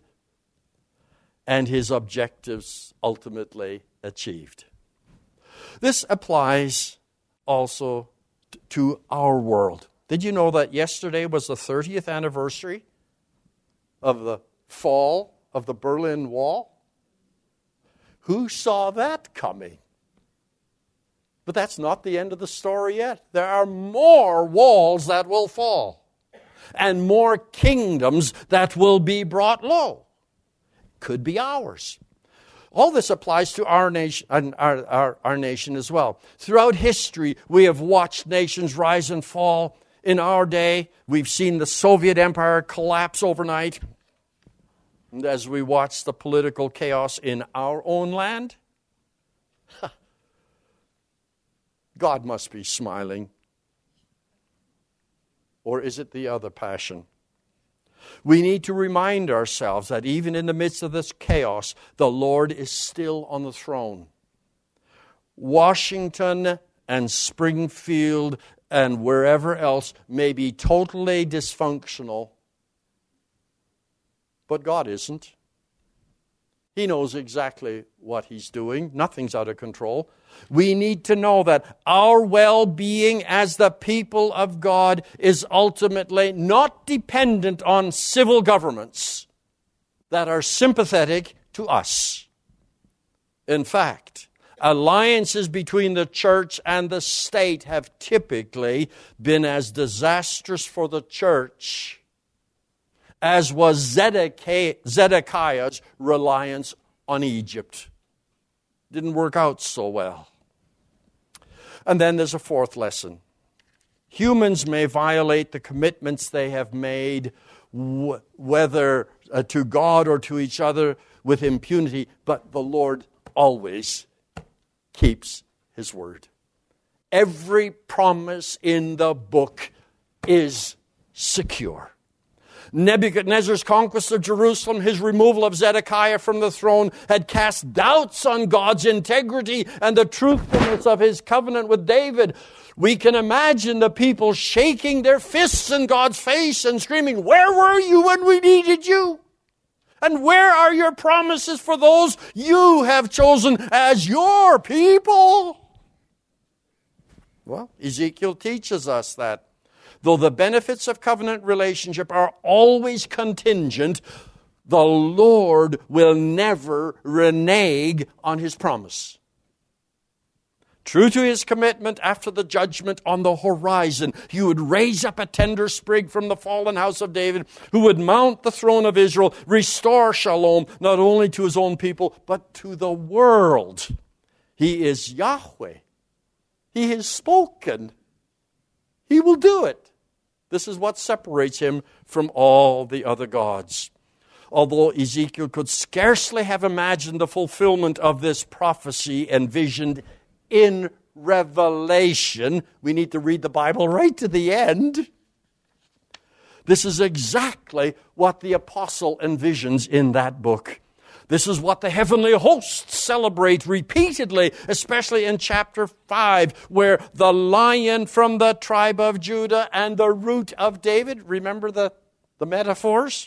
and his objectives ultimately achieved. This applies also to our world. Did you know that yesterday was the 30th anniversary of the fall of the Berlin Wall? Who saw that coming? But that's not the end of the story yet. There are more walls that will fall and more kingdoms that will be brought low. Could be ours. All this applies to our nation, our nation as well. Throughout history, we have watched nations rise and fall. In our day, we've seen the Soviet Empire collapse overnight. And as we watch the political chaos in our own land, God must be smiling. Or is it the other passion? We need to remind ourselves that even in the midst of this chaos, the Lord is still on the throne. Washington and Springfield and wherever else may be totally dysfunctional, but God isn't. He knows exactly what He's doing. Nothing's out of control. We need to know that our well-being as the people of God is ultimately not dependent on civil governments that are sympathetic to us. In fact, alliances between the church and the state have typically been as disastrous for the church as was Zedekiah's reliance on Egypt. Didn't work out so well. And then there's a fourth lesson. Humans may violate the commitments they have made, whether to God or to each other, with impunity, but the Lord always keeps His word. Every promise in the book is secure. Nebuchadnezzar's conquest of Jerusalem, his removal of Zedekiah from the throne, had cast doubts on God's integrity and the truthfulness of His covenant with David. We can imagine the people shaking their fists in God's face and screaming, "Where were you when we needed you? And where are your promises for those you have chosen as your people?" Well, Ezekiel teaches us that though the benefits of covenant relationship are always contingent, the Lord will never renege on His promise. True to His commitment after the judgment on the horizon, He would raise up a tender sprig from the fallen house of David who would mount the throne of Israel, restore shalom not only to His own people, but to the world. He is Yahweh. He has spoken. He will do it. This is what separates Him from all the other gods. Although Ezekiel could scarcely have imagined the fulfillment of this prophecy envisioned in Revelation, we need to read the Bible right to the end. This is exactly what the apostle envisions in that book. This is what the heavenly hosts celebrate repeatedly, especially in chapter 5, where the Lion from the tribe of Judah and the Root of David, remember the metaphors?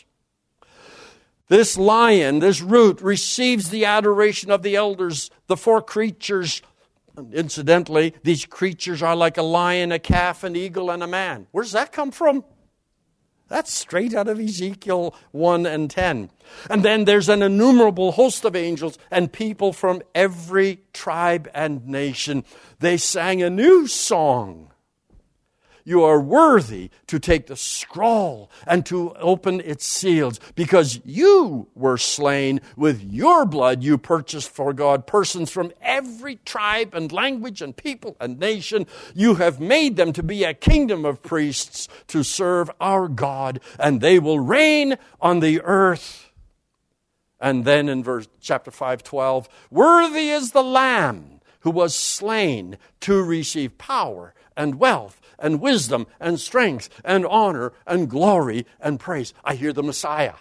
This Lion, this Root, receives the adoration of the elders, the four creatures. Incidentally, these creatures are like a lion, a calf, an eagle, and a man. Where does that come from? That's straight out of Ezekiel 1 and 10. And then there's an innumerable host of angels and people from every tribe and nation. They sang a new song. You are worthy to take the scroll and to open its seals, because you were slain. With your blood you purchased for God persons from every tribe and language and people and nation. You have made them to be a kingdom of priests to serve our God, and they will reign on the earth. And then in chapter 5:12, worthy is the Lamb who was slain to receive power and wealth and wisdom and strength and honor and glory and praise. I hear the Messiah.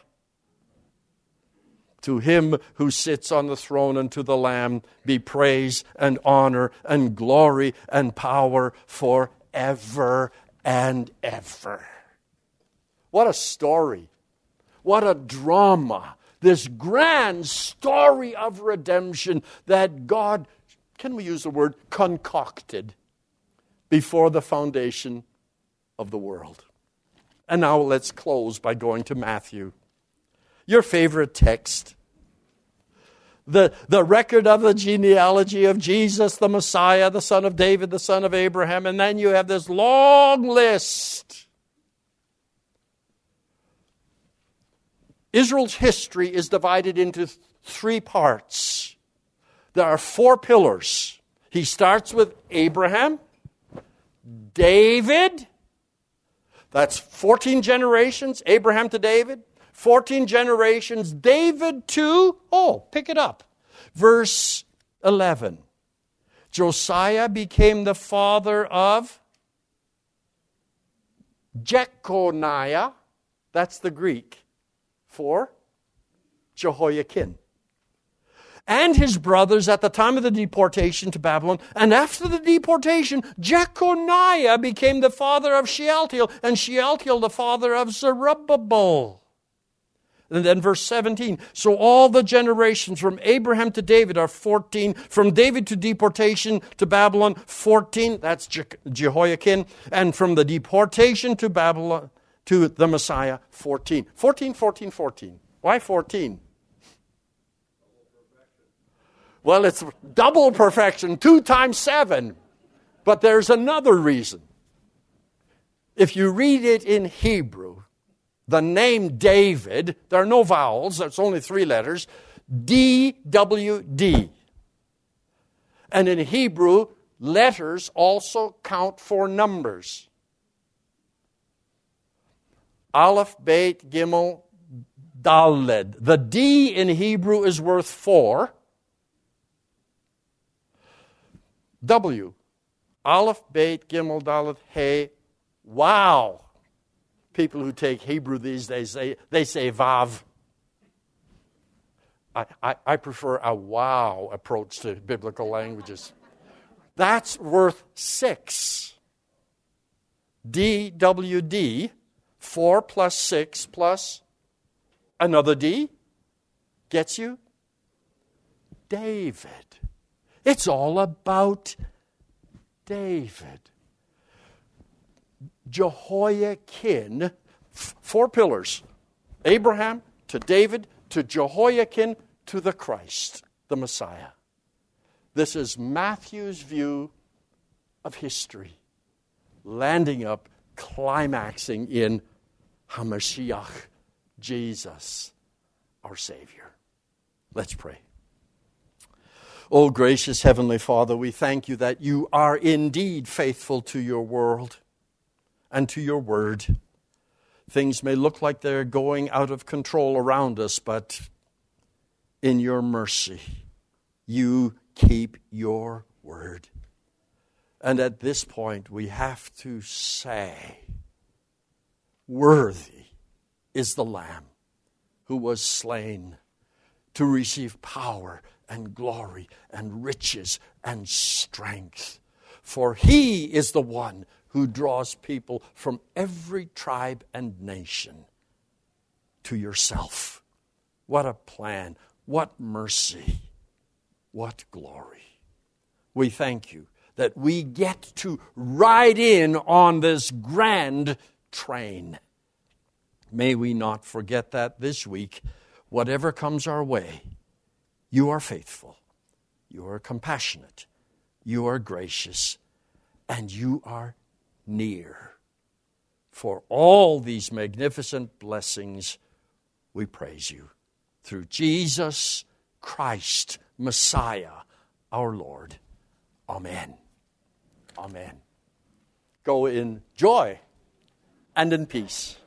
To Him who sits on the throne and to the Lamb be praise and honor and glory and power forever and ever. What a story. What a drama. This grand story of redemption that God, can we use the word, concocted before the foundation of the world. And now let's close by going to Matthew. Your favorite text. The record of the genealogy of Jesus, the Messiah, the son of David, the son of Abraham, and then you have this long list. Israel's history is divided into 3 parts. There are 4 pillars. He starts with Abraham, David. That's 14 generations, Abraham to David. 14 generations, David to, pick it up. Verse 11. Josiah became the father of Jeconiah. That's the Greek for Jehoiakim. And his brothers at the time of the deportation to Babylon. And after the deportation, Jeconiah became the father of Shealtiel, and Shealtiel the father of Zerubbabel. And then verse 17, so all the generations from Abraham to David are 14. From David to deportation to Babylon, 14. That's Jehoiakim. And from the deportation to Babylon, to the Messiah, 14. 14, 14, 14. Why 14? Well, it's double perfection, 2 times 7. But there's another reason. If you read it in Hebrew, the name David, there are no vowels, it's only 3 letters, D-W-D. And in Hebrew, letters also count for numbers. Aleph, Beit, Gimel, Daled. The D in Hebrew is worth 4. W. Aleph, Beit, Gimel, Daled, He. Wow. People who take Hebrew these days, they say Vav. I prefer a wow approach to biblical languages. That's worth 6. D-W-D, 4 plus 6 plus another D, gets you David. It's all about David. Jehoiakim, 4 pillars. Abraham to David to Jehoiakim to the Christ, the Messiah. This is Matthew's view of history, landing up, climaxing in HaMashiach, Jesus, our Savior. Let's pray. Oh, gracious Heavenly Father, we thank you that you are indeed faithful to your world and to your word. Things may look like they're going out of control around us, but in your mercy, you keep your word. And at this point, we have to say, worthy is the Lamb who was slain to receive power and glory and riches and strength. For he is the one who draws people from every tribe and nation to yourself. What a plan, what mercy, what glory. We thank you that we get to ride in on this grand train. May we not forget that this week, whatever comes our way, you are faithful, you are compassionate, you are gracious, and you are near. For all these magnificent blessings, we praise you. Through Jesus Christ, Messiah, our Lord. Amen. Amen. Go in joy and in peace.